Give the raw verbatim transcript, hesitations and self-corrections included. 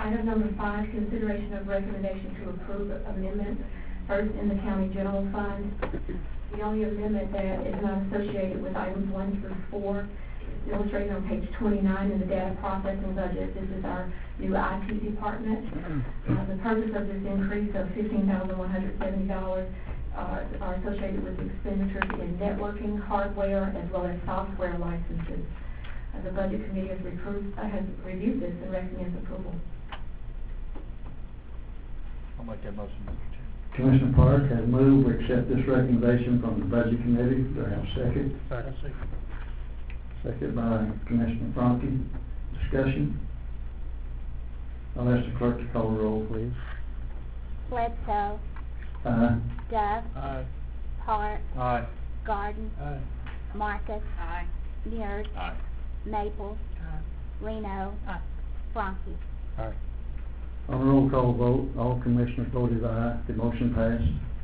Item number five, consideration of recommendation to approve amendments. First, in the county general fund, the only amendment that is not associated with items one through four is illustrated on page twenty-nine in the data processing budget. This is our new I T department. Uh, the purpose of this increase of fifteen thousand one hundred seventy dollars uh, are associated with expenditures in networking, hardware, as well as software licenses. Uh, the budget committee has, reproved, uh, has reviewed this and recommends approval. I'll make that motion, Mister Chairman. Commissioner Park has moved to accept this recommendation from the Budget Committee. Do I have a second? Second. Second by Commissioner Franke. Discussion? I'll ask the clerk to call the roll, please. Bledsoe. Aye. Dove. Aye. Park. Aye. Garden. Aye. Marcus. Aye. Mears. Aye. Maples. Aye. Reno. Aye. Aye. On a roll call vote, all commissioners voted aye. The motion passed.